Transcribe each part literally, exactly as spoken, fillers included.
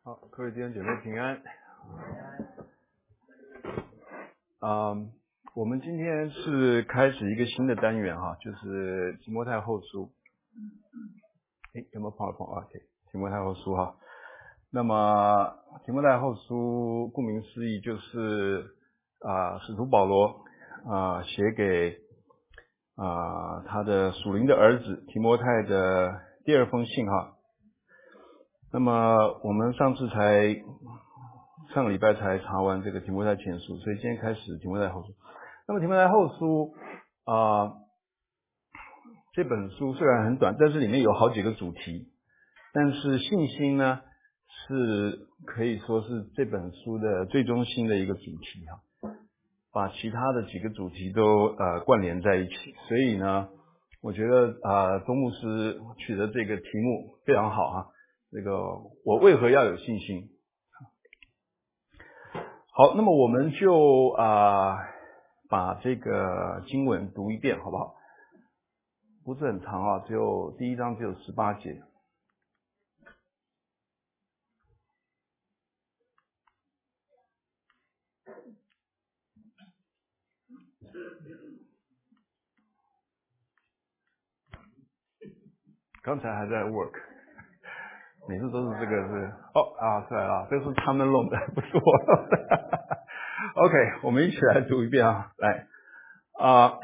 好，各位弟兄姐妹平安。啊、嗯，我们今天是开始一个新的单元哈，就是提摩太后书。诶，有没有 PowerPoint？ OK， 提摩太后书哈。那么提摩太后书顾名思义就是啊、呃，使徒保罗啊、呃、写给啊、呃、他的属灵的儿子提摩太的第二封信哈。那么我们上次才上个礼拜才查完这个提摩太前书，所以今天开始提摩太后书。那么提摩太后书啊、呃、这本书虽然很短，但是里面有好几个主题，但是信心呢是可以说是这本书的最中心的一个主题哈，把其他的几个主题都呃关联在一起。所以呢我觉得啊、呃、钟牧师取的这个题目非常好哈，这个我为何要有信心。好，那么我们就啊、呃、把这个经文读一遍好不好？不是很长啊，只有第一章只有十八节。刚才还在 work， 每次都是这个是哦啊出来了，这是他们弄的，不是我弄的。OK， 我们一起来读一遍啊，来啊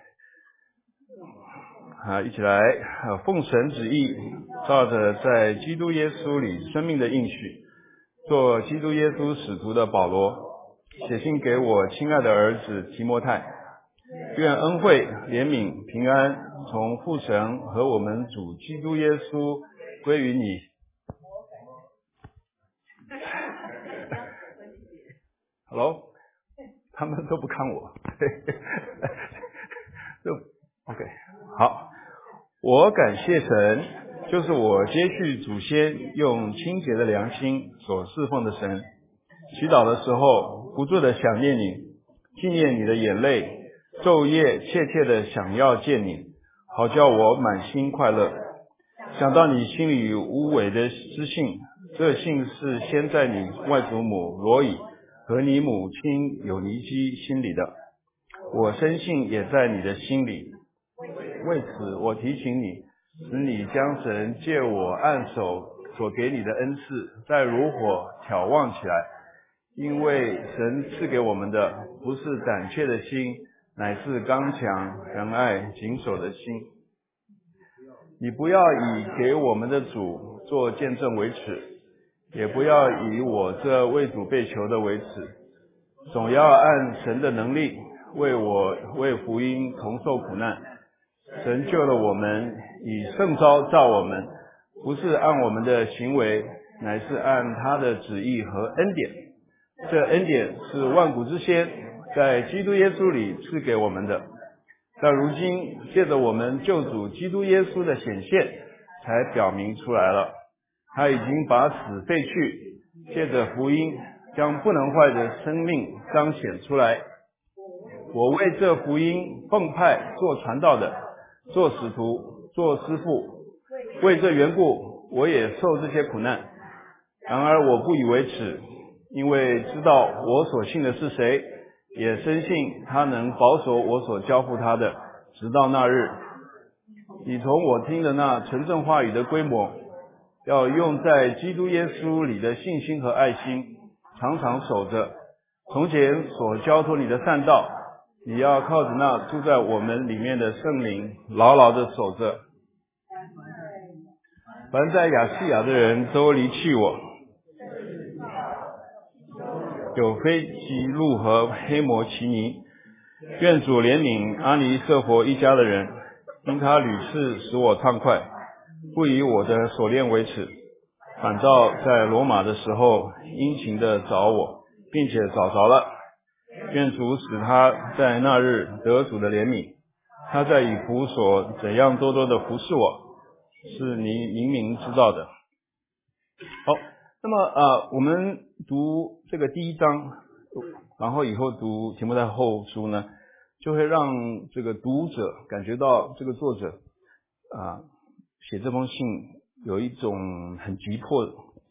啊一起来啊，奉神旨意，照着在基督耶稣里生命的应许，做基督耶稣使徒的保罗，写信给我亲爱的儿子提摩太，愿恩惠、怜悯、平安从父神和我们主基督耶稣归于你。Hello， 他们都不看我。就 OK， 好，我感谢神，就是我接续祖先用清洁的良心所侍奉的神。祈祷的时候，不住的想念你，纪念你的眼泪，昼夜切切的想要见你，好叫我满心快乐。想到你心里无伪的知信，这信是先在你外祖母罗以和你母亲有尼基心里的，我深信也在你的心里。为此我提醒你，使你将神借我按手所给你的恩赐再如火挑旺起来，因为神赐给我们的不是胆怯的心，乃是刚强仁爱谨守的心。你不要以给我们的主做见证为耻，也不要以我这为主被囚的为耻，总要按神的能力为我为福音同受苦难。神救了我们，以圣召召我们，不是按我们的行为，乃是按他的旨意和恩典。这恩典是万古之先在基督耶稣里赐给我们的，但如今借着我们救主基督耶稣的显现才表明出来了。他已经把死废去，借着福音将不能坏的生命彰显出来。我为这福音奉派做传道的，做使徒，做师傅，为这缘故我也受这些苦难。然而我不以为耻，因为知道我所信的是谁，也深信他能保守我所交付他的，直到那日。你从我听的那纯正话语的规模，要用在基督耶稣里的信心和爱心，常常守着从前所交托你的善道，你要靠着那住在我们里面的圣灵牢牢的守着。凡在亚细亚的人都离弃我，有非基路和黑摩奇尼，愿主怜悯阿尼色佛一家的人，因他屡次使我畅快，不以我的所恋为耻，反倒在罗马的时候殷勤的找我，并且找着了。愿主使他在那日得主的怜悯，他在以弗所怎样多多的服侍我，是你明明知道的。好，那么呃，我们读这个第一章，然后以后读提摩太后书呢，就会让这个读者感觉到这个作者啊、呃、写这封信有一种很急迫、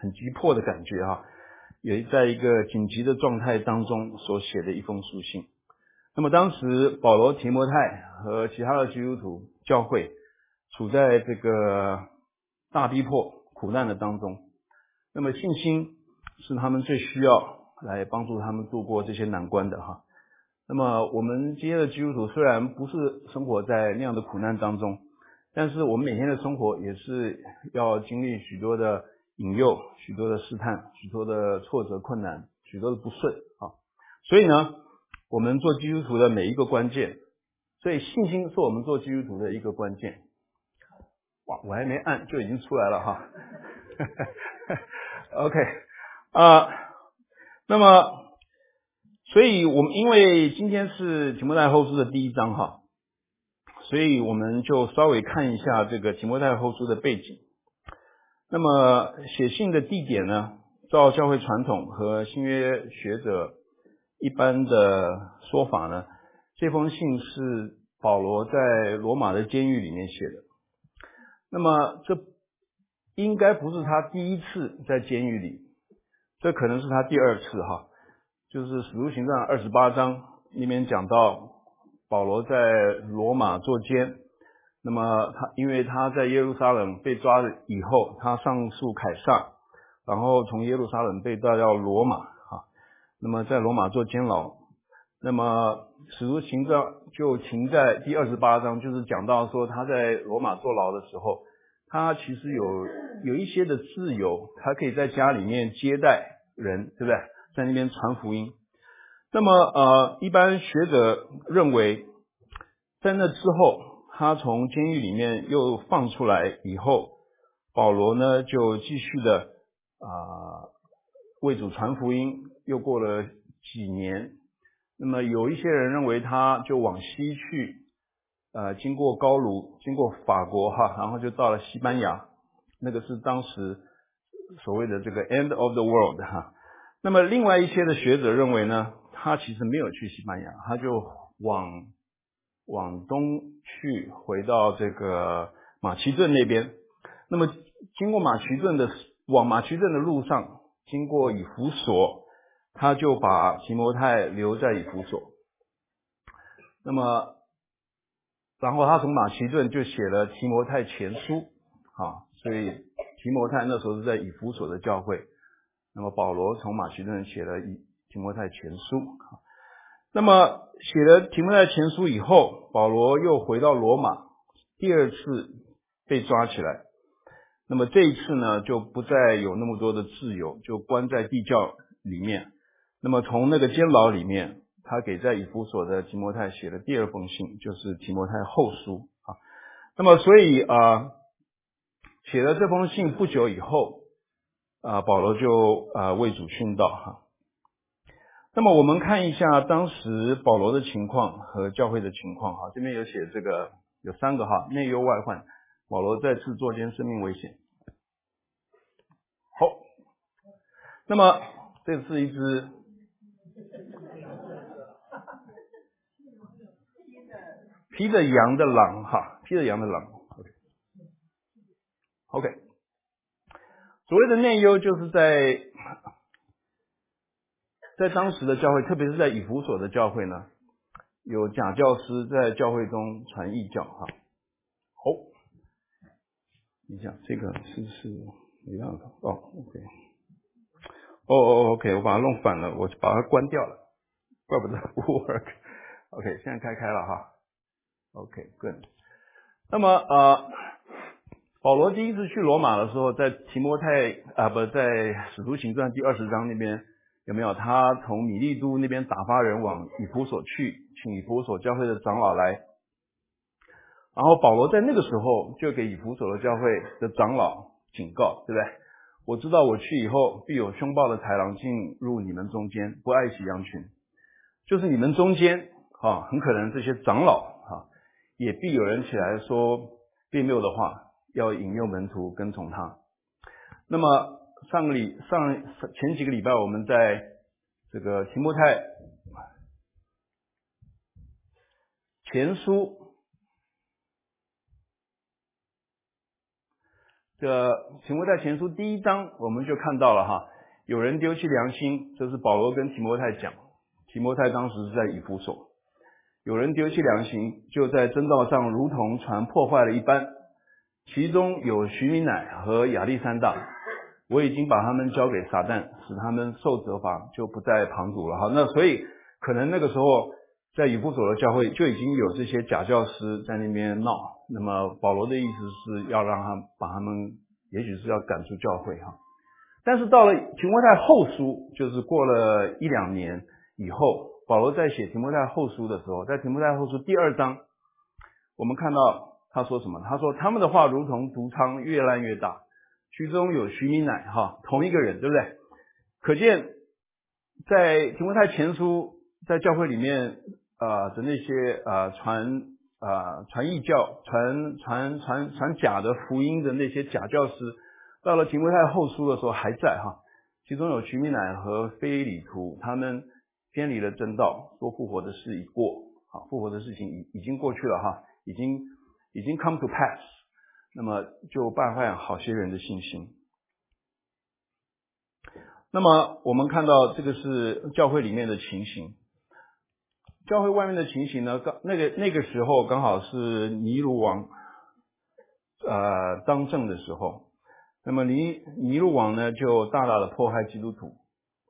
很急迫的感觉哈，也在一个紧急的状态当中所写的一封书信。那么当时保罗、提摩太和其他的基督徒教会处在这个大逼迫苦难的当中，那么信心是他们最需要来帮助他们度过这些难关的哈。那么我们今天的基督徒虽然不是生活在那样的苦难当中，但是我们每天的生活也是要经历许多的引诱、许多的试探、许多的挫折困难、许多的不顺啊。所以呢，我们做基督徒的每一个关键，所以信心是我们做基督徒的一个关键。哇，我还没按就已经出来了哈。OK 啊、呃，那么所以我们因为今天是提摩太后书的第一章哈，所以我们就稍微看一下这个提摩太后书的背景。那么写信的地点呢，照教会传统和新约学者一般的说法呢，这封信是保罗在罗马的监狱里面写的。那么这应该不是他第一次在监狱里，这可能是他第二次哈。就是使徒行传二十八章里面讲到保罗在罗马坐监，那么他因为他在耶路撒冷被抓了以后，他上诉凯撒，然后从耶路撒冷被带到罗马啊，那么在罗马做监牢。那么使徒行传就停在第二十八章，就是讲到说他在罗马坐牢的时候，他其实有有一些的自由，他可以在家里面接待人，对不对？在那边传福音。那么呃，一般学者认为，在那之后，他从监狱里面又放出来以后，保罗呢就继续的啊、呃、为主传福音，又过了几年。那么有一些人认为他就往西去，呃，经过高卢，经过法国哈，然后就到了西班牙，那个是当时所谓的这个 end of the world 哈。那么另外一些的学者认为呢，他其实没有去西班牙，他就往往东去，回到这个马其顿那边。那么经过马其顿的往马其顿的路上，经过以弗所，他就把提摩太留在以弗所。那么然后他从马其顿就写了提摩太前书啊，所以提摩太那时候是在以弗所的教会。那么保罗从马其顿写了提摩太前书，那么写了提摩太前书以后，保罗又回到罗马，第二次被抓起来。那么这一次呢，就不再有那么多的自由，就关在地窖里面。那么从那个监牢里面，他给在以弗所的提摩太写了第二封信，就是提摩太后书啊。那么所以啊、呃，写了这封信不久以后。啊，保罗就啊为主殉道哈。那么我们看一下当时保罗的情况和教会的情况哈，这边有写这个有三个哈，内忧外患，保罗再次作监，生命危险。好，那么这是一只披着羊的狼哈，披着羊的狼。OK， OK。所谓的内忧就是在在当时的教会，特别是在以弗所的教会呢，有假教师在教会中传异教哈。好，你讲这个是不是没办法？哦 ，OK， 哦哦 ，OK， 我把它弄反了，我把它关掉了，怪不得不 work。OK， 现在开开了哈。OK，good。那么呃。保罗第一次去罗马的时候，在提摩太啊不在使徒行传第二十章那边有没有？他从米利都那边打发人往以弗所去，请以弗所教会的长老来。然后保罗在那个时候就给以弗所的教会的长老警告，对不对？我知道我去以后，必有凶暴的豺狼进入你们中间，不爱惜羊群。就是你们中间啊，很可能这些长老啊，也必有人起来说别谬的话。要引诱门徒跟从他。那么上个礼上前几个礼拜，我们在这个提摩太前书， 这提摩太前书第一章我们就看到了哈，有人丢弃良心，这是保罗跟提摩太讲，提摩太当时是在以弗所，有人丢弃良心，就在真道上如同船破坏了一般，其中有徐米乃和亚历山大，我已经把他们交给撒旦，使他们受责罚，就不再旁读了哈。那所以可能那个时候在以弗所的教会就已经有这些假教师在那边闹，那么保罗的意思是要让他把他们，也许是要赶出教会哈。但是到了提摩太后书，就是过了一两年以后，保罗在写提摩太后书的时候，在提摩太后书第二章，我们看到他说什么？他说他们的话如同毒疮，越烂越大，其中有徐米乃哈，同一个人，对不对？可见在提摩太前书在教会里面呃的那些呃传呃传异教、传传传传假的福音的那些假教师，到了提摩太后书的时候还在哈，其中有徐米乃和非里图，他们偏离了正道，说复活的事已过，好，复活的事情已已经过去了哈，已经已经 come to pass， 那么就败坏好些人的信心。那么我们看到这个是教会里面的情形，教会外面的情形呢，刚那个那个时候刚好是尼禄王呃当政的时候，那么尼尼禄王呢就大大的迫害基督徒。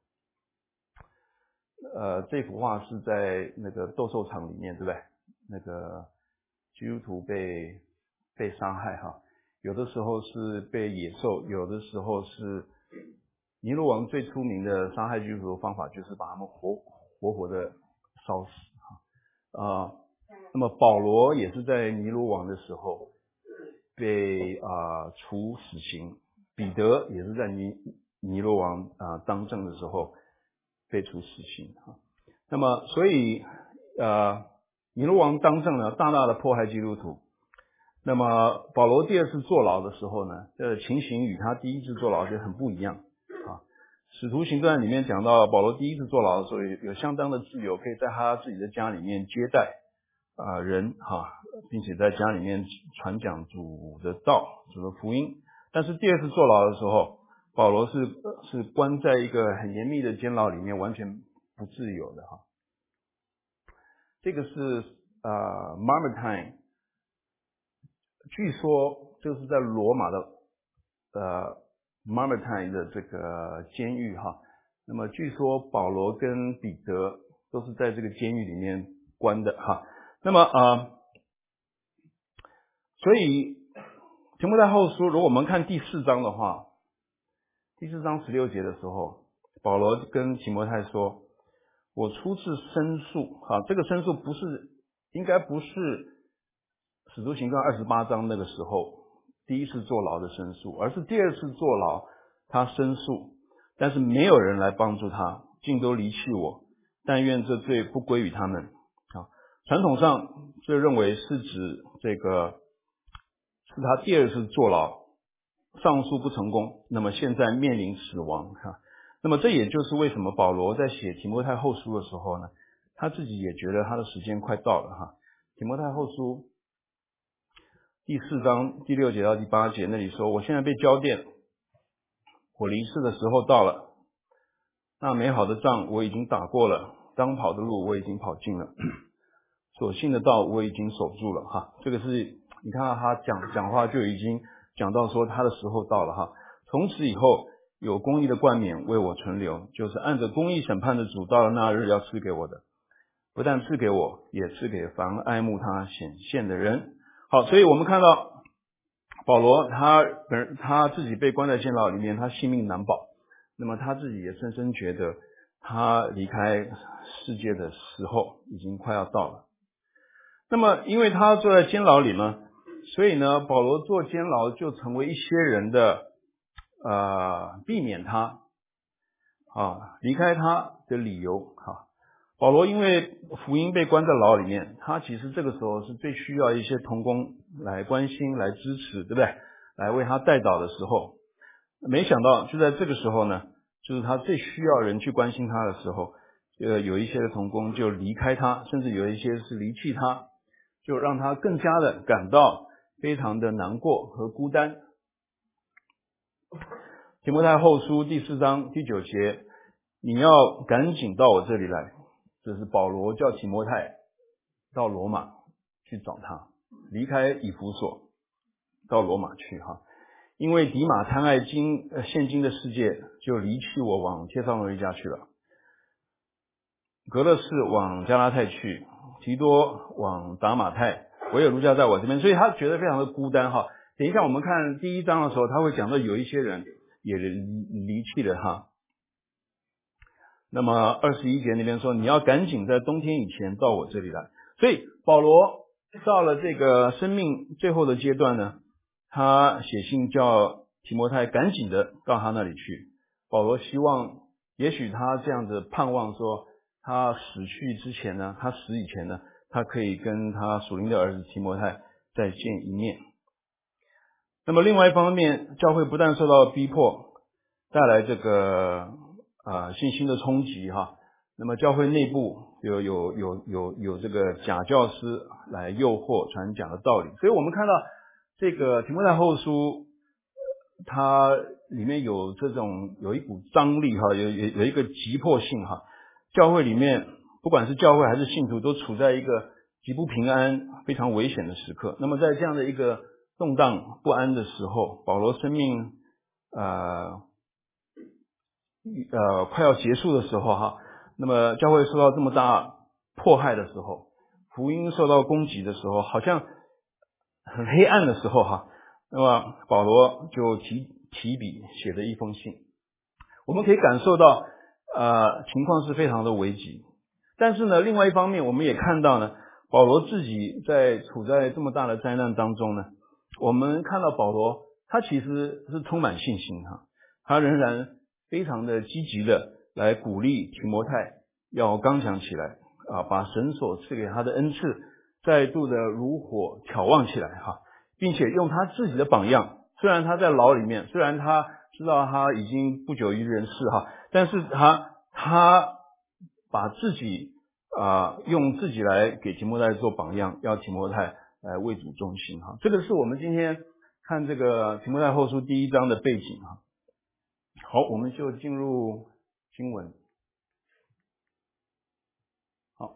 呃，这幅画是在那个斗兽场里面，对不对？那个基督徒被被伤害哈，有的时候是被野兽，有的时候是尼禄王最出名的伤害基督徒的方法，就是把他们活活活的烧死哈。啊，那么保罗也是在尼禄王的时候被啊、呃、处死刑，彼得也是在尼尼禄王啊、呃、当政的时候被处死刑哈。那么所以呃尼禄王当政呢，大大的迫害基督徒。那么保罗第二次坐牢的时候呢，这情形与他第一次坐牢就很不一样啊。使徒行传里面讲到，保罗第一次坐牢的时候有有相当的自由，可以在他自己的家里面接待啊、呃、人哈、啊，并且在家里面传讲主的道、主的福音。但是第二次坐牢的时候，保罗是是关在一个很严密的监牢里面，完全不自由的哈。这个是呃 Mamertine， 据说就是在罗马的呃 Mamertine 的这个监狱哈。那么据说保罗跟彼得都是在这个监狱里面关的哈。那么呃，所以提摩太后书，如果我们看第四章的话，第四章十六节的时候，保罗跟提摩太说，我初次申诉哈，这个申诉不是应该不是使徒行传二十八章那个时候第一次坐牢的申诉，而是第二次坐牢他申诉，但是没有人来帮助他，尽都离弃我，但愿这罪不归于他们啊。传统上这认为是指这个是他第二次坐牢，上诉不成功，那么现在面临死亡哈。那么这也就是为什么保罗在写提摩太后书的时候呢，他自己也觉得他的时间快到了哈。提摩太后书第四章第六节到第八节那里说，我现在被交奠，我离世的时候到了，那美好的仗我已经打过了，当跑的路我已经跑尽了，所信的道我已经守住了哈。这个是你看到他讲讲话就已经讲到说他的时候到了哈。从此以后有公义的冠冕为我存留，就是按着公义审判的主到了那日要赐给我的，不但赐给我，也赐给凡爱慕他显现的人。好，所以我们看到保罗他本他自己被关在监牢里面，他性命难保，那么他自己也深深觉得他离开世界的时候已经快要到了。那么因为他坐在监牢里呢，所以呢保罗坐监牢就成为一些人的呃避免他啊离开他的理由哈。保罗因为福音被关在牢里面，他其实这个时候是最需要一些同工来关心来支持，对不对？来为他代祷的时候，没想到就在这个时候呢，就是他最需要人去关心他的时候，呃，有一些的同工就离开他，甚至有一些是离弃他，就让他更加的感到非常的难过和孤单。 提摩太后书第四章第九节，你要赶紧到我这里来。这是保罗叫提摩太到罗马去找他，离开以弗所到罗马去哈。因为迪马贪爱今呃现今的世界，就离弃我往帖撒罗尼迦去了。格勒士往加拉太去，提多往达马太，唯有卢加在我这边，所以他觉得非常的孤单哈。等一下我们看第一章的时候，他会讲到有一些人也离离弃了哈。那么二十一节那边说，你要赶紧在冬天以前到我这里来。所以保罗到了这个生命最后的阶段呢，他写信叫提摩太赶紧的到他那里去。保罗希望，也许他这样子盼望说，他死去之前呢，他死以前呢，他可以跟他属灵的儿子提摩太再见一面。那么另外一方面，教会不但受到逼迫，带来这个呃信心的冲击哈。那么教会内部有有有有有这个假教师来诱惑传讲的道理，所以我们看到这个提摩太后书，它里面有这种有一股张力哈，有有有一个急迫性哈。教会里面不管是教会还是信徒，都处在一个极不平安、非常危险的时刻。那么在这样的一个动荡不安的时候，保罗生命呃呃快要结束的时候哈，那么教会受到这么大迫害的时候，福音受到攻击的时候，好像很黑暗的时候哈，那么保罗就提提笔写了一封信。我们可以感受到呃情况是非常的危急，但是呢另外一方面我们也看到呢，保罗自己在处在这么大的灾难当中呢，我们看到保罗他其实是充满信心哈，他仍然非常的积极的来鼓励提摩太要刚强起来啊，把神所赐给他的恩赐再度的如火挑旺起来哈，并且用他自己的榜样，虽然他在牢里面，虽然他知道他已经不久于人世哈，但是他他把自己啊、呃、用自己来给提摩太做榜样，要提摩太来为主忠心哈。这个是我们今天看这个提摩太后书第一章的背景哈。好，我们就进入经文。好，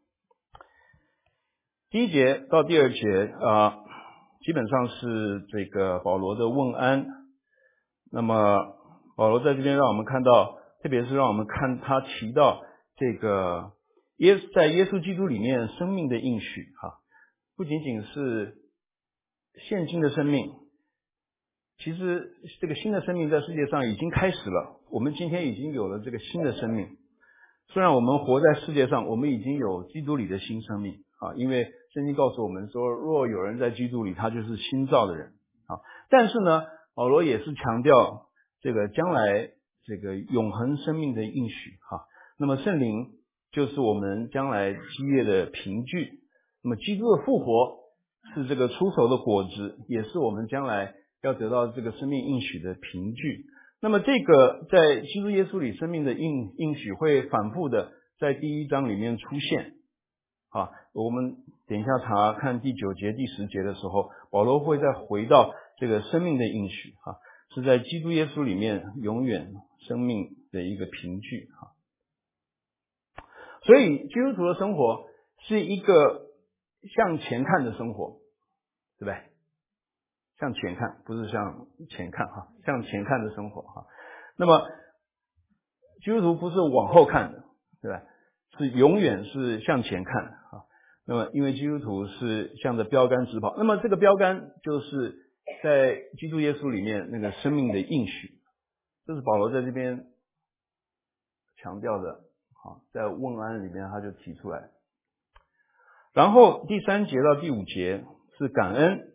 第一节到第二节啊、呃，基本上是这个保罗的问安。那么保罗在这边让我们看到，特别是让我们看他提到这个耶在耶稣基督里面生命的应许哈，不仅仅是现今的生命，其实这个新的生命在世界上已经开始了，我们今天已经有了这个新的生命。虽然我们活在世界上，我们已经有基督里的新生命啊，因为圣经告诉我们说，若有人在基督里，他就是新造的人啊。但是呢，保罗也是强调这个将来这个永恒生命的应许哈。那么圣灵就是我们将来基业的凭据，那么基督的复活是这个出熟的果子，也是我们将来要得到这个生命应许的凭据。那么这个在基督耶稣里生命的应应许会反复的在第一章里面出现啊。我们等一下查看第九节第十节的时候，保罗会再回到这个生命的应许啊，是在基督耶稣里面永远生命的一个凭据啊。所以基督徒的生活是一个向前看的生活，对不对？向前看，不是向前看哈，向前看的生活哈。那么基督徒不是往后看的，对吧？是永远是向前看啊。那么因为基督徒是向着标杆直跑，那么这个标杆就是在基督耶稣里面那个生命的应许，这是保罗在这边强调的啊，在问安里面他就提出来。然后第三节到第五节是感恩。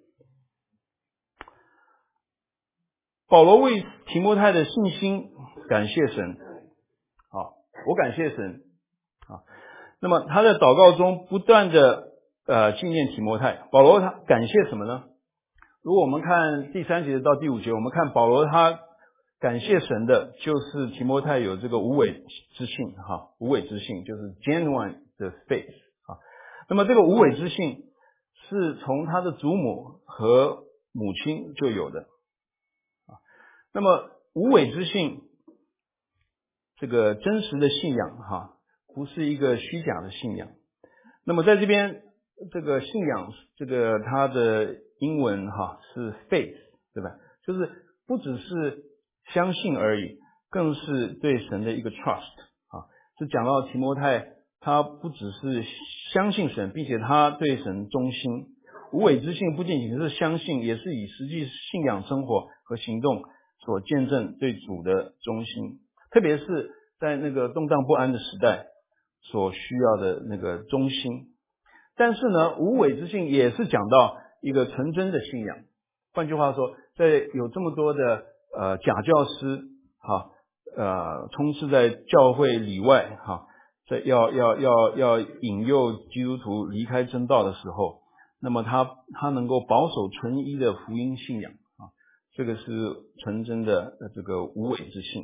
保罗为提摩太的信心感谢神，好，我感谢神啊。那么他在祷告中不断的呃纪念提摩太。保罗他感谢什么呢？如果我们看第三节到第五节，我们看保罗他感谢神的就是提摩太有这个无伪之信哈，无伪之信就是 genuine 的 faith 啊。那么这个无伪之信是从他的祖母和母亲就有的。那么无伪之信，这个真实的信仰哈，不是一个虚假的信仰。那么在这边这个信仰，这个它的英文哈是 faith， 对吧？就是不只是相信而已，更是对神的一个 trust 啊。就讲到提摩太，他不只是相信神，并且他对神忠心。无伪之信不仅仅是相信，也是以实际信仰生活和行动所见证对主的忠心，特别是在那个动荡不安的时代所需要的那个忠心。但是呢，无伪之信也是讲到一个纯真的信仰。换句话说，在有这么多的呃假教师哈呃充斥在教会里外哈，在要要要要引诱基督徒离开真道的时候，那么他他能够保守纯一的福音信仰啊，这个是纯真的这个无伪之信。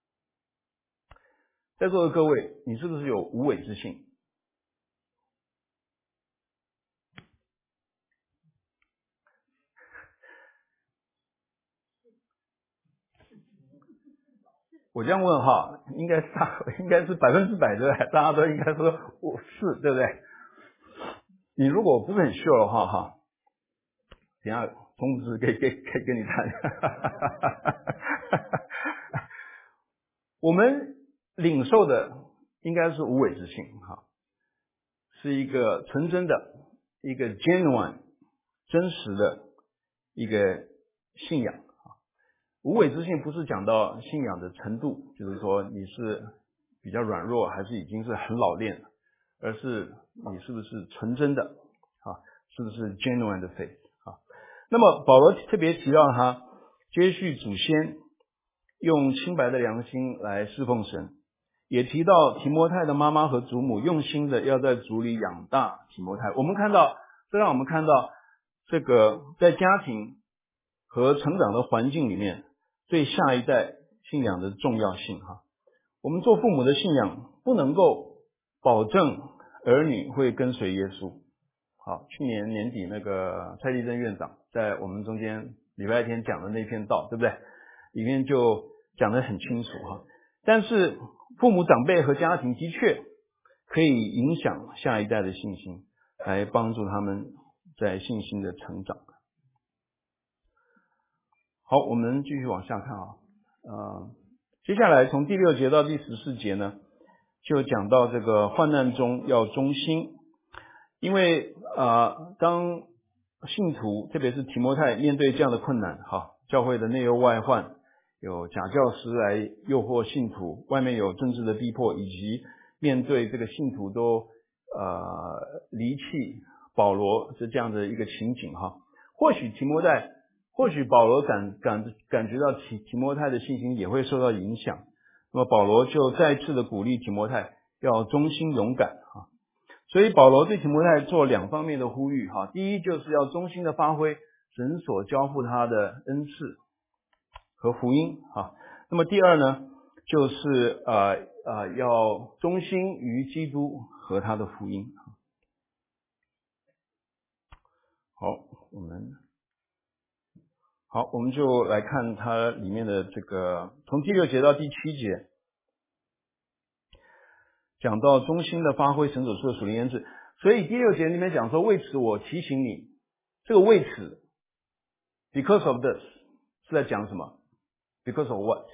在座的各位，你是不是有无伪之信？我这样问哈，应该是应该是百分之百对不对？大家都应该说我是，对不对？你如果不是很 sure 的话哈，等一下通知可以可以可以跟你谈。我们领受的应该是无伪之信哈，是一个纯真的、一个 genuine 真实的一个信仰。无伪之信不是讲到信仰的程度，就是说你是比较软弱还是已经是很老练了，而是你是不是纯真的啊？是不是 genuine 的 faith 啊？那么保罗特别提到他接续祖先用清白的良心来侍奉神，也提到提摩太的妈妈和祖母用心的要在主里养大提摩太。我们看到，这让我们看到这个在家庭和成长的环境里面对下一代信仰的重要性哈。我们做父母的信仰不能够保证儿女会跟随耶稣。好，去年年底那个蔡立珍院长在我们中间礼拜天讲的那篇道，对不对？里面就讲得很清楚哈。但是父母长辈和家庭的确可以影响下一代的信心，来帮助他们在信心的成长。好，我们继续往下看啊。呃，接下来从第六节到第十四节呢，就讲到这个患难中要忠心。因为啊、呃，当信徒特别是提摩太面对这样的困难哈，教会的内忧外患，有假教师来诱惑信徒，外面有政治的逼迫，以及面对这个信徒都呃离弃保罗是这样的一个情景哈。或许提摩太，或许保罗感感感觉到提提摩太的信心也会受到影响，那么保罗就再次的鼓励提摩太要忠心勇敢哈。所以保罗对提摩太做两方面的呼吁哈，第一就是要忠心的发挥神所交付他的恩赐和福音哈。那么第二呢，就是呃呃要忠心于基督和他的福音。好，我们好，我们就来看它里面的这个从第六节到第七节，讲到忠心的发挥神所赐的属灵恩赐。所以第六节里面讲说，为此我提醒你，这个为此 because of this 是在讲什么？ because of what？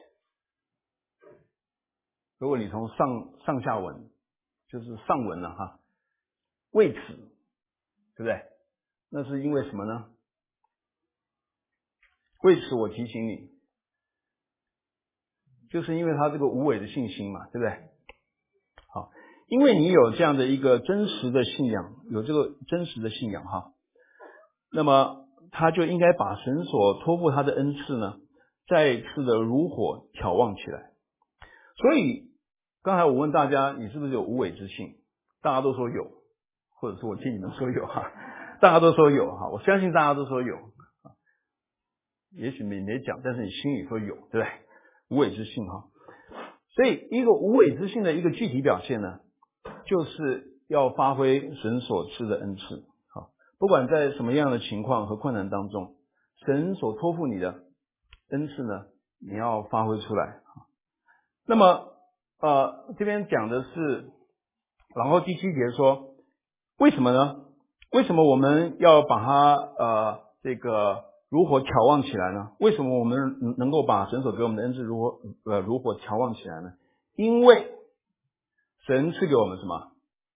如果你从上上下文就是上文了哈，为此对不对？那是因为什么呢？为此我提醒你，就是因为他这个无伪的信心嘛，对不对？好，因为你有这样的一个真实的信仰，有这个真实的信仰哈，那么他就应该把神所托付他的恩赐呢，再一次的如火挑旺起来。所以刚才我问大家，你是不是有无伪之信？大家都说有，或者是我听你们说有哈，大家都说有哈，我相信大家都说有。也许你没讲，但是你心里说有，对不对？无伪之信哈。所以一个无伪之信的一个具体表现呢，就是要发挥神所赐的恩赐。好，不管在什么样的情况和困难当中，神所托付你的恩赐呢， 你要发挥出来。那么呃这边讲的是，然后第七节说为什么呢？为什么我们要把它呃这个如火眺望起来呢？为什么我们能够把神所给我们的恩赐如火呃如火眺望起来呢？因为神赐给我们什么？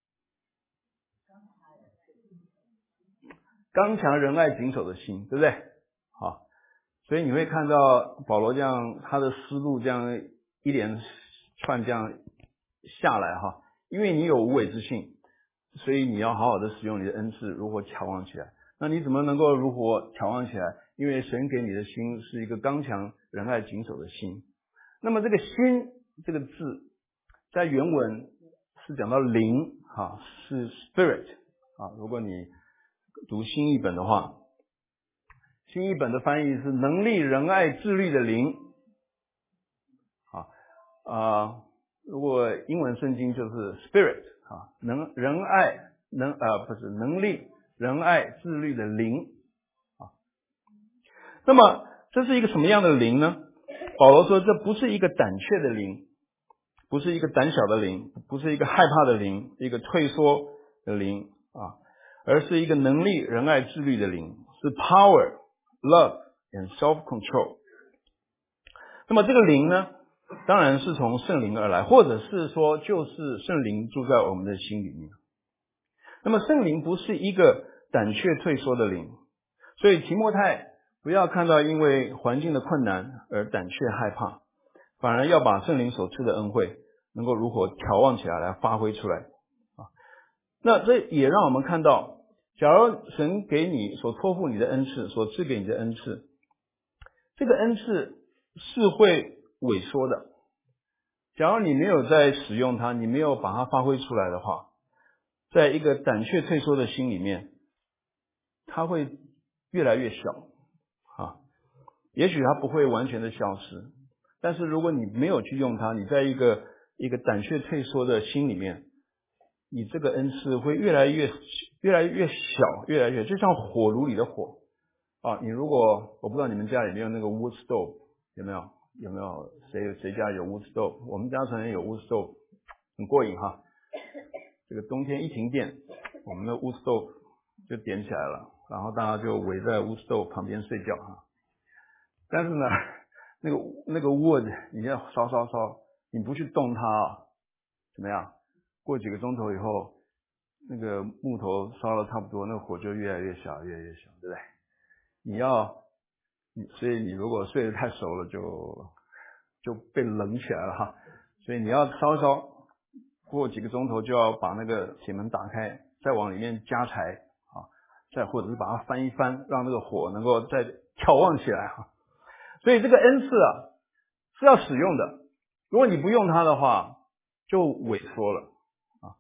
刚强仁爱谨守的心，对不对？好，所以你会看到保罗这样他的思路这样一连串这样下来哈，因为你有无伪之性，所以你要好好的使用你的恩赐，如何眺望起来。那你怎么能够如何眺望起来？因为神给你的心是一个刚强仁爱谨守的心。那么这个心这个字在原文是讲到灵哈，是 spirit 啊。如果你读新译本的话，新译本的翻译是能力仁爱智力的灵啊啊，如果英文圣经就是 spirit 啊，能仁爱能呃不是能力仁爱智力的灵啊。那么这是一个什么样的灵呢？保罗说这不是一个胆怯的灵，不是一个胆小的灵，不是一个害怕的灵，一个退缩的灵啊，而是一个能力仁爱智力的灵，是 power love and self-control。 那么这个灵呢，当然是从圣灵而来，或者是说就是圣灵住在我们的心里面。那么圣灵不是一个胆怯退缩的灵，所以提摩太不要看到因为环境的困难而胆怯害怕，反而要把圣灵所赐的恩惠能够如何眺望起来，来发挥出来啊。那这也让我们看到，假如神给你所托付你的恩赐，所赐给你的恩赐，这个恩赐是会萎缩的。假如你没有在使用它，你没有把它发挥出来的话，在一个胆怯退缩的心里面，它会越来越小啊。也许它不会完全的消失，但是如果你没有去用它，你在一个一个胆怯退缩的心里面，你这个恩赐会越来越越来越小，越来越就像火炉里的火啊。你如果我不知道你们家里面有那个 wood stove 有没有有没有谁谁家有 wood stove？ 我们家曾经有 wood stove， 很过瘾哈。这个冬天一停电，我们的 wood stove 就点起来了，然后大家就围在 wood stove 旁边睡觉哈。但是呢，那个那个 wood 你要烧烧烧，你不去动它啊，怎么样？过几个钟头以后，那个木头烧了差不多，那个火就越来越小，越来越小，对不对？你要，所以你如果睡得太熟了，就就被冷起来了哈。所以你要烧一烧，过几个钟头就要把那个铁门打开，再往里面加柴啊，再或者是把它翻一翻，让那个火能够再眺望起来哈。所以这个恩赐啊是要使用的，如果你不用它的话，就萎缩了啊。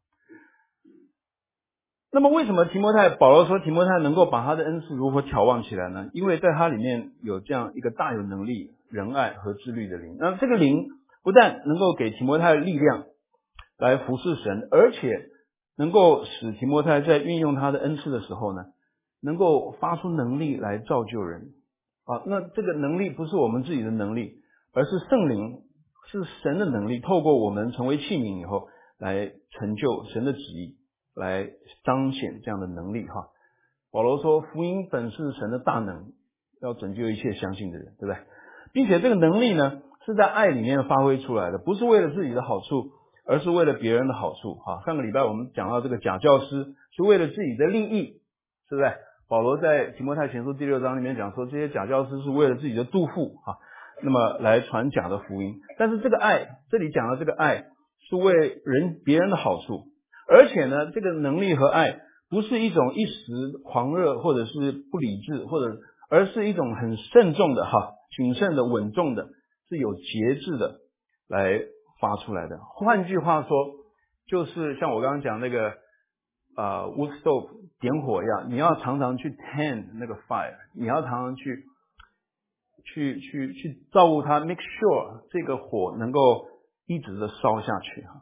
那么为什么提摩太保罗说提摩太能够把他的恩赐如何眺望起来呢？因为在他里面有这样一个大有能力、仁爱和自律的灵。那这个灵不但能够给提摩太力量来服侍神，而且能够使提摩太在运用他的恩赐的时候呢，能够发出能力来造就人啊。那这个能力不是我们自己的能力，而是圣灵，是神的能力，透过我们成为器皿以后来成就神的旨意，来彰显这样的能力哈。保罗说福音本是神的大能，要拯救一切相信的人，对不对？并且这个能力呢是在爱里面发挥出来的，不是为了自己的好处，而是为了别人的好处哈。上个礼拜我们讲到这个假教师是为了自己的利益，是不是？保罗在提摩太前书第六章里面讲说，这些假教师是为了自己的肚腹哈，那么来传假的福音。但是这个爱，这里讲的这个爱是为人别人的好处，而且呢，这个能力和爱不是一种一时狂热或者是不理智，或者而是一种很慎重的哈，谨慎的、稳重的，是有节制的来发出来的。换句话说，就是像我刚刚讲那个呃 wood stove 点火一样，你要常常去 tend 那个 fire， 你要常常去去去去照顾它 make sure 这个火能够一直的烧下去哈。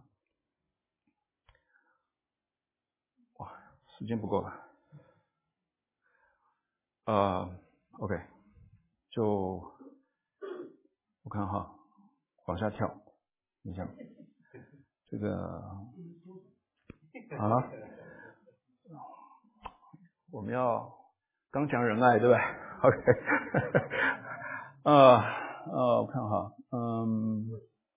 哇，时间不够了。呃 OK， 就我看哈，往下跳，你看这个啊，我们要刚强仁爱，对吧 ？OK， 啊啊，我看哈，嗯，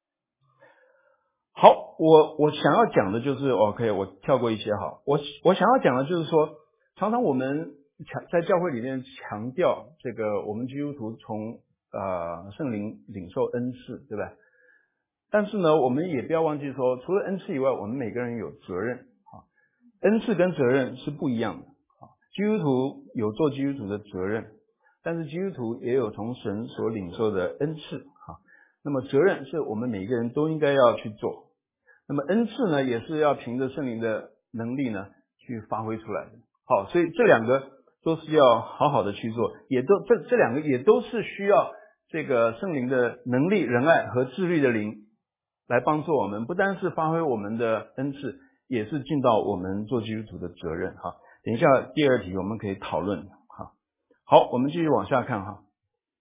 好，我我想要讲的就是 OK， 我跳过一些哈，我我想要讲的就是说，常常我们强在教会里面强调这个，我们基督徒从呃圣灵领受恩赐，对吧？但是呢，我们也不要忘记说，除了恩赐以外，我们每个人有责任啊。恩赐跟责任是不一样的啊。基督徒有做基督徒的责任，但是基督徒也有从神所领受的恩赐啊。那么责任是我们每个人都应该要去做。那么恩赐呢，也是要凭着圣灵的能力呢去发挥出来的。好，所以这两个都是要好好的去做，也都这这两个也都是需要这个圣灵的能力、仁爱和自律的灵来帮助我们，不单是发挥我们的恩赐，也是尽到我们做基督徒的责任哈。等一下第二题我们可以讨论哈。好，我们继续往下看哈。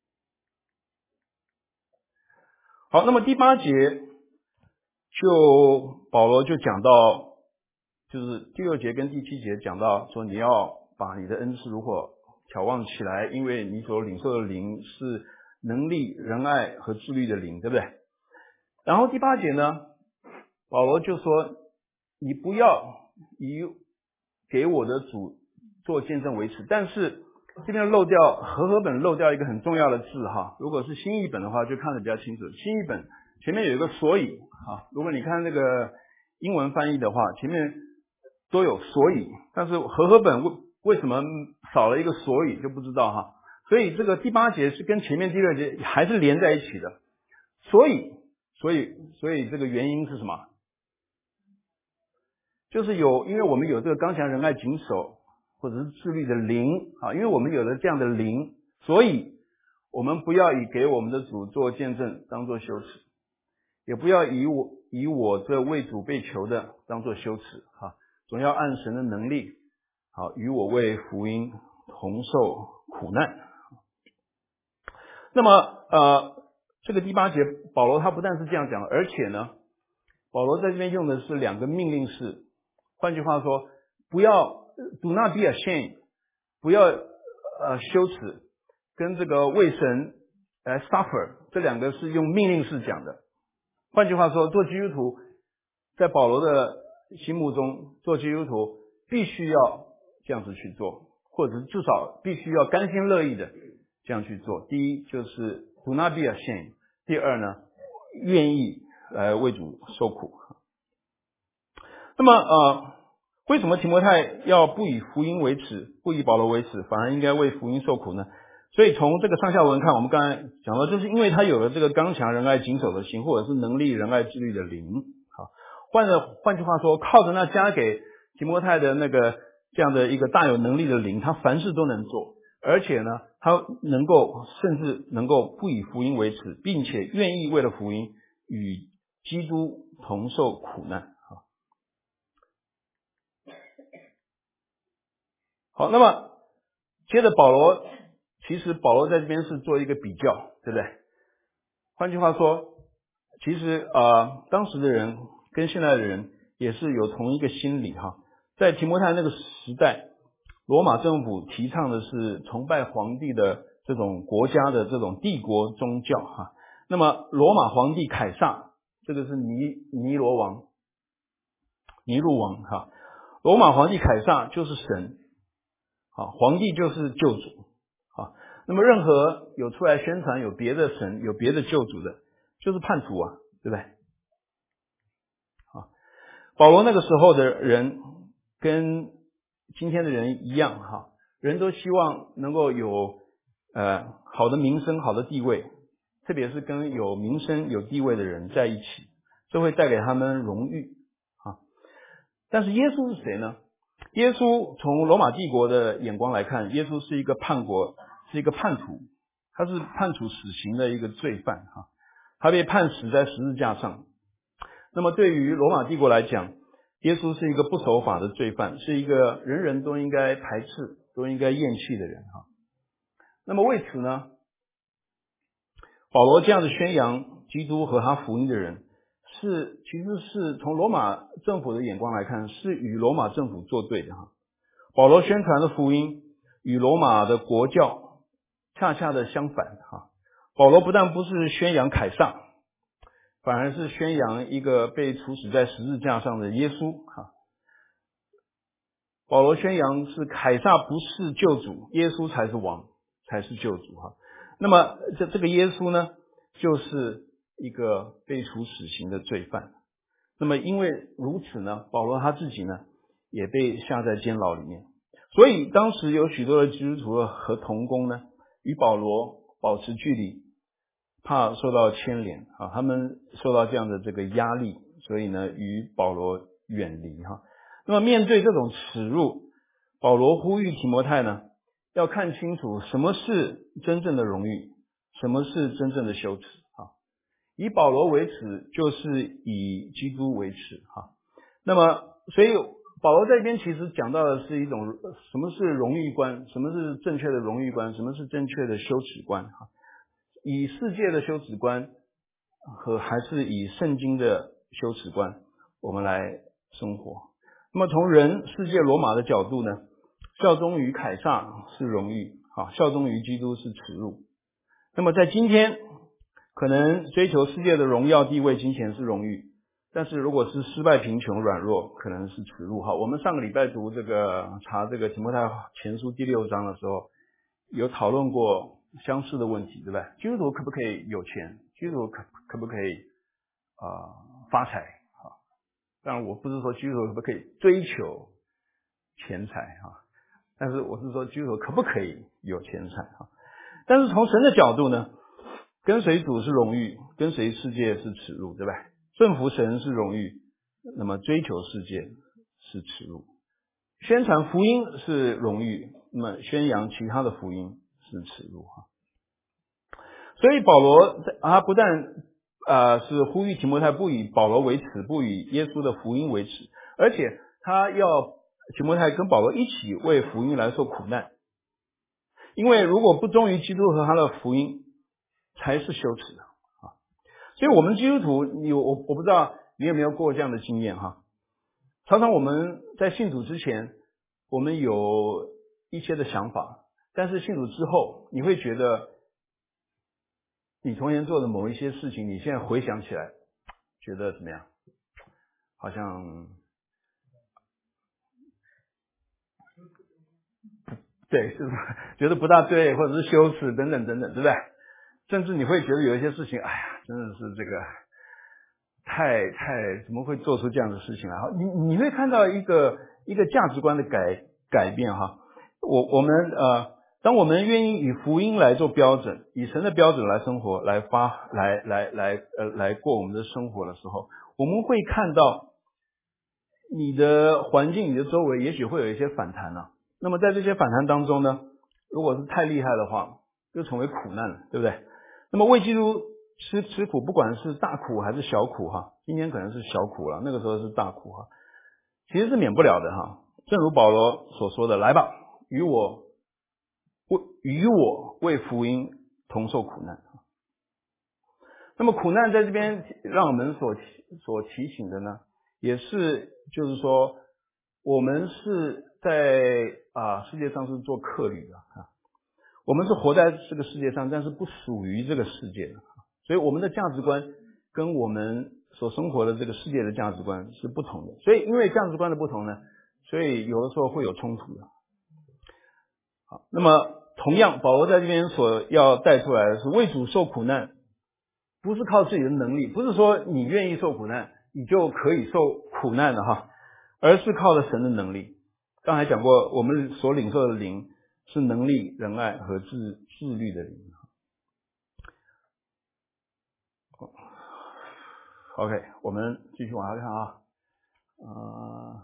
好，那么第八节就保罗就讲到，就是第六节跟第七节讲到说，你要把你的恩赐如果眺望起来，因为你所领受的灵是能力、仁爱和自律的灵，对不对？然后第八节呢，保罗就说，你不要以给我的主做见证为耻。但是这边漏掉和合本漏掉一个很重要的字哈，如果是新译本的话就看得比较清楚。新译本前面有一个所以啊，如果你看那个英文翻译的话，前面都有所以，但是和合本为为什么少了一个所以就不知道哈。所以这个第八节是跟前面第六节还是连在一起的。所以所以所以这个原因是什么？就是有，因为我们有这个刚强仁爱谨守或者是自律的灵啊，因为我们有了这样的灵，所以我们不要以给我们的主做见证当作羞耻，也不要以我以我这为主被求的当作羞耻啊，总要按神的能力好与我为福音同受苦难。那么呃这个第八节保罗他不但是这样讲，而且呢保罗在这边用的是两个命令式，换句话说，不要 do not be ashamed， 不要呃羞耻，跟这个为神来 suffer 这两个是用命令式讲的。换句话说，做基督徒在保罗的心目中，做基督徒必须要这样子去做，或者至少必须要甘心乐意的这样去做。第一就是 do not be ashamed， 第二呢愿意来为主受苦。那么呃，为什么提摩太要不以福音为耻，不以保罗为耻，反而应该为福音受苦呢？所以从这个上下文看，我们刚才讲到，就是因为他有了这个刚强仁爱谨守的心，或者是能力仁爱自律的灵。好，换着换句话说，靠着那加给提摩太的那个这样的一个大有能力的灵，他凡事都能做，而且呢，他能够甚至能够不以福音为耻，并且愿意为了福音与基督同受苦难。好，那么接着保罗，其实保罗在这边是做一个比较，对不对？换句话说，其实呃当时的人跟现在的人也是有同一个心理哈。在提摩太那个时代，罗马政府提倡的是崇拜皇帝的这种国家的这种帝国宗教哈。那么罗马皇帝凯撒，这个是尼尼罗王、尼禄王哈。罗马皇帝凯撒就是神。好，皇帝就是救主。好，那么任何有出来宣传有别的神、有别的救主的，就是叛徒啊，对不对？好，保罗那个时候的人跟今天的人一样哈，人都希望能够有呃好的名声、好的地位，特别是跟有名声、有地位的人在一起，这会带给他们荣誉啊。但是耶稣是谁呢？耶稣从罗马帝国的眼光来看，耶稣是一个叛国，是一个叛徒，他是判处死刑的一个罪犯哈，他被判死在十字架上。那么对于罗马帝国来讲，耶稣是一个不守法的罪犯，是一个人人都应该排斥、都应该厌弃的人哈。那么为此呢， 保罗这样的宣扬基督和他福音的人，是其实是从罗马政府的眼光来看，是与罗马政府作对的哈。保罗宣传的福音与罗马的国教恰恰的相反哈。保罗不但不是宣扬凯撒，反而是宣扬一个被处死在十字架上的耶稣哈。保罗宣扬是凯撒不是救主，耶稣才是王，才是救主哈。那么这这个耶稣呢，就是一个被处死刑的罪犯。那么因为如此呢，保罗他自己呢也被下在监牢里面。所以当时有许多的基督徒和同工呢，与保罗保持距离，怕受到牵连啊，他们受到这样的这个压力，所以呢与保罗远离哈。那么面对这种耻辱，保罗呼吁提摩太呢，要看清楚什么是真正的荣誉，什么是真正的羞耻啊。以保罗为耻，就是以基督为耻哈。那么所以保罗在这边其实讲到的是一种什么是荣誉观，什么是正确的荣誉观，什么是正确的羞耻观哈。以世界的羞耻观和还是以圣经的羞耻观我们来生活。那么从人世界罗马的角度呢，效忠于凯撒是荣誉啊，效忠于基督是耻辱。那么在今天可能追求世界的荣耀地位金钱是荣誉，但是如果是失败贫穷软弱可能是耻辱哈。我们上个礼拜读这个查这个提摩太前书第六章的时候，有讨论过相似的问题，对不对？基督徒可不可以有钱？基督徒可可不可以呃发财啊？当然我不是说基督徒可不可以追求钱财啊，但是我是说基督徒可不可以有钱财啊？但是从神的角度呢，跟随主是荣誉，跟随世界是耻辱，对吧？顺服神是荣誉，那么追求世界是耻辱。宣传福音是荣誉，那么宣扬其他的福音是耻辱哈。所以保罗他不但呃是呼吁提摩太不以保罗为耻，不以耶稣的福音为耻，而且他要提摩太跟保罗一起为福音来受苦难。因为如果不忠于基督和他的福音，才是羞耻的啊。所以我们基督徒，你我我不知道你有没有过这样的经验哈。常常我们在信主之前，我们有一些的想法，但是信主之后，你会觉得你从前做的某一些事情，你现在回想起来，觉得怎么样？好像对，是不是觉得不大对，或者是羞耻等等等等，对不对？甚至你会觉得有一些事情，哎呀，真的是这个太太怎么会做出这样的事情来？你你会看到一个一个价值观的改改变哈。我我们呃，当我们愿意以福音来做标准，以神的标准来生活，来发来来来呃来过我们的生活的时候，我们会看到你的环境、你的周围，也许会有一些反弹啊。那么在这些反弹当中呢，如果是太厉害的话，就成为苦难了，对不对？那么为基督吃吃苦，不管是大苦还是小苦哈，今天可能是小苦了，那个时候是大苦哈，其实是免不了的哈。正如保罗所说的，来吧，与我为与我为福音同受苦难。那么苦难在这边让我们所所提醒的呢，也是就是说，我们是在啊世界上是做客旅的啊。我们是活在这个世界上，但是不属于这个世界的，所以我们的价值观跟我们所生活的这个世界的价值观是不同的。所以因为价值观的不同呢，所以有的时候会有冲突的。好，那么同样保罗在这边所要带出来的是为主受苦难，不是靠自己的能力，不是说你愿意受苦难你就可以受苦难的哈，而是靠着神的能力。刚才讲过，我们所领受的灵是能力、仁爱和自自律的灵。OK， 我们继续往下看啊。呃，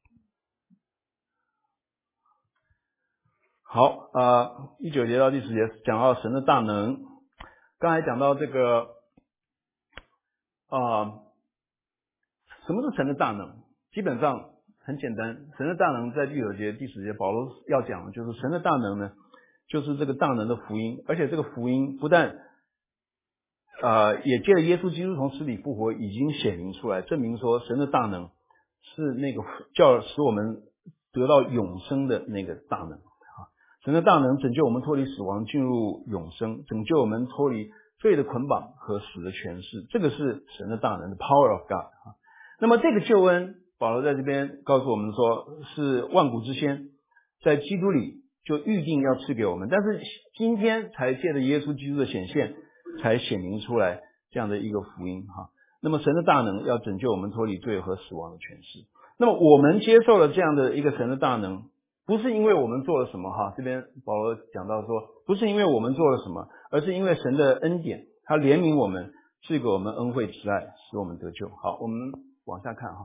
好，呃，第九节到第十节讲到神的大能。刚才讲到这个，啊、呃，什么是神的大能？基本上很简单，神的大能在第九节、第十节，保罗要讲的就是神的大能呢，就是这个大能的福音，而且这个福音不但呃，也借着耶稣基督从死里复活，已经显明出来，证明说神的大能是那个叫使我们得到永生的那个大能啊。神的大能拯救我们脱离死亡，进入永生，拯救我们脱离罪的捆绑和死的权势，这个是神的大能的 power of God 啊。那么这个救恩，保罗在这边告诉我们说，是万古之先在基督里就预定要赐给我们，但是今天才借着耶稣基督的显现，才显明出来这样的一个福音哈。那么神的大能要拯救我们脱离罪和死亡的权势。那么我们接受了这样的一个神的大能，不是因为我们做了什么哈，这边保罗讲到说，不是因为我们做了什么，而是因为神的恩典，他怜悯我们，赐给我们恩惠慈爱，使我们得救。好，我们往下看哈。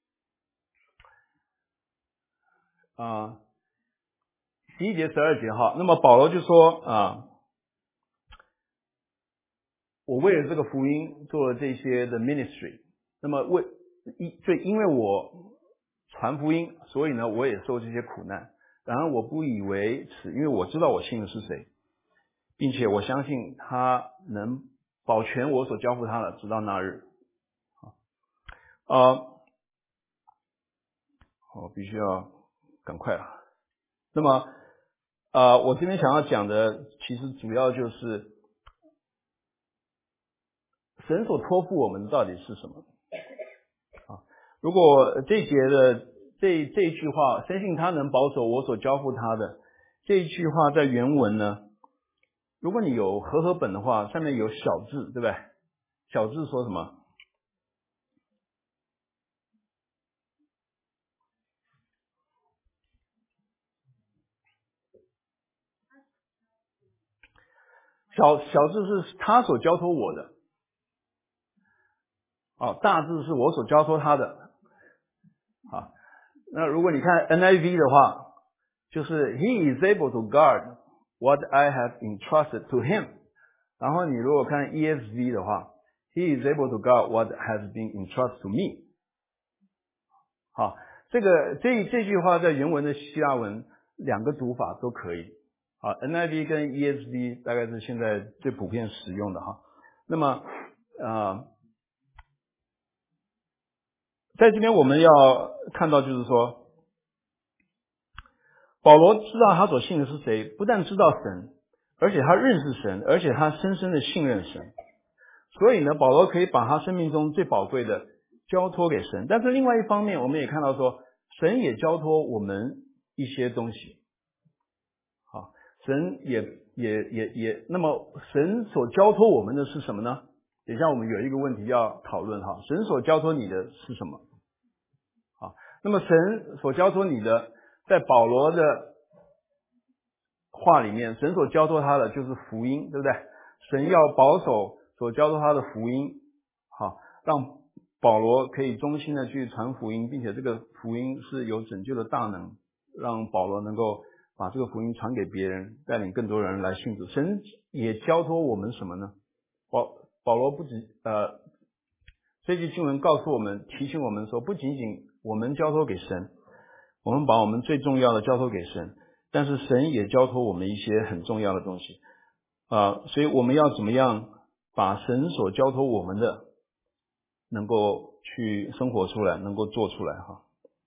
啊，十一节十二节哈，那么保罗就说啊，我为了这个福音做了这些的 ministry， 那么为对，因为我传福音，所以呢我也受这些苦难。然而我不以为耻，因为我知道我信的是谁，并且我相信他能保全我所交付他的，直到那日。啊，我必须要赶快了。那么呃，我这边想要讲的，其实主要就是神所托付我们到底是什么啊？如果这节的这这一句话，相信他能保守我所交付他的，这一句话在原文呢，如果你有和合本的话，上面有小字，对不对？小字说什么？小小字是他所交托我的，啊，大字是我所交托他的，啊，那如果你看 N I V 的话，就是 He is able to guard what I have entrusted to him。然后你如果看 E S V 的话 ，He is able to guard what has been entrusted to me。好，这个这这句话在原文的希腊文两个读法都可以。好 ，N I V 跟 E S V 大概是现在最普遍使用的哈。那么呃，在这边我们要看到就是说，保罗知道他所信的是谁，不但知道神，而且他认识神，而且他深深的信任神。所以呢，保罗可以把他生命中最宝贵的交托给神。但是另外一方面，我们也看到说，神也交托我们一些东西。好，神也也也也，那么神所交托我们的是什么呢？等一下我们有一个问题要讨论哈，神所交托你的是什么？好，那么神所交托你的，在保罗的话里面，神所交托他的就是福音，对不对？神要保守所交托他的福音，好，让保罗可以忠心的去传福音，并且这个福音是有拯救的大能，让保罗能够把这个福音传给别人，带领更多人来信主。神也交托我们什么呢？保保罗不止呃，这句经文告诉我们，提醒我们说，不仅仅我们交托给神，我们把我们最重要的交托给神，但是神也交托我们一些很重要的东西啊、呃，所以我们要怎么样把神所交托我们的能够去生活出来，能够做出来哈。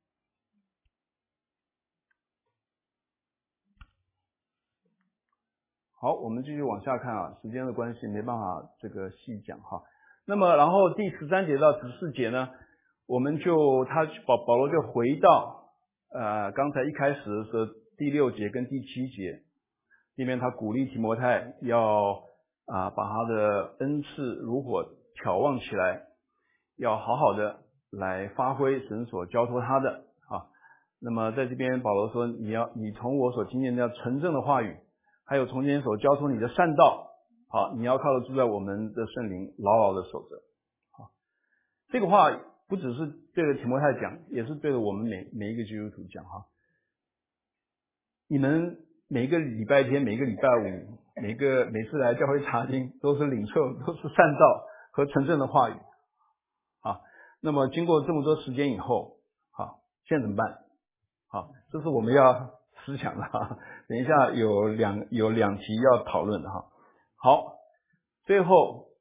好，我们继续往下看啊，时间的关系没办法这个细讲哈。那么然后第十三节到十四节呢，我们就他保保罗就回到呃刚才一开始的时候第六节跟第七节里面，他鼓励提摩太要啊把他的恩赐如火挑旺起来，要好好的来发挥神所交托他的啊。那么在这边保罗说，你要你从我所听见的纯正的话语，还有从前所交托你的善道，好，你要靠着住在我们的圣灵牢牢的守着。好，这个话不只是对着提摩太讲，也是对着我们每每一个基督徒讲哈。你们每一个礼拜天、每一个礼拜五、每个每次来教会查经，都是领受都是善道和纯正的话语啊。那么经过这么多时间以后，好，现在怎么办？好，这是我们要思想的哈。等一下有两有两题要讨论的哈。好，最后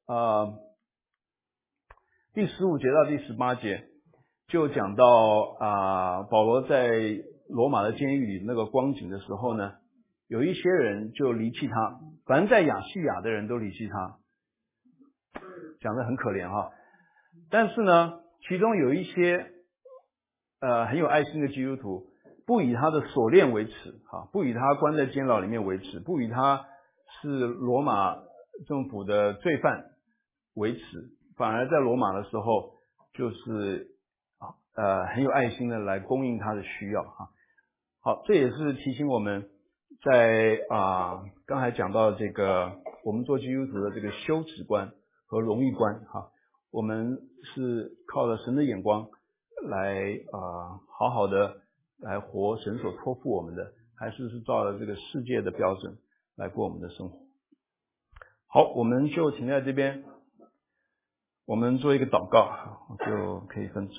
呃，第十五节到第十八节就讲到啊、呃，保罗在罗马的监狱里那个光景的时候呢，有一些人就离弃他，凡在亚细亚的人都离弃他，讲得很可怜哈。但是呢，其中有一些呃很有爱心的基督徒，不以他的锁链为耻哈，不以他关在监牢里面为耻，不以他是罗马政府的罪犯为耻，反而在罗马的时候就是呃很有爱心的来供应他的需要哈。好，这也是提醒我们在啊、呃、刚才讲到这个我们做基督徒的这个羞耻观和荣誉观哈，我们是靠着神的眼光来啊、呃、好好的来活神所托付我们的，还是是照着这个世界的标准来过我们的生活。好，我们就停在这边，我们做一个祷告，就可以分组。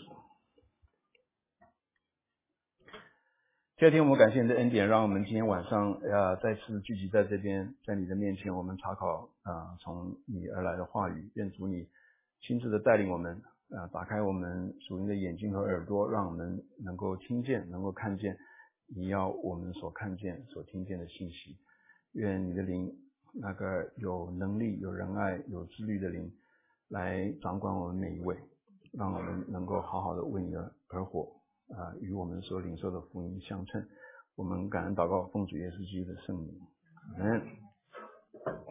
谢天，我们感谢你的恩典，让我们今天晚上呃再次聚集在这边，在你的面前，我们查考啊、呃、从你而来的话语，愿主你亲自的带领我们啊、呃，打开我们属灵的眼睛和耳朵，让我们能够听见，能够看见你要我们所看见、所听见的信息。愿你的灵，那个有能力、有仁爱、有自律的灵，来掌管我们每一位，让我们能够好好的为你而活。啊、呃，与我们所领受的福音相称，我们感恩祷告，奉主耶稣基督的圣名，阿们。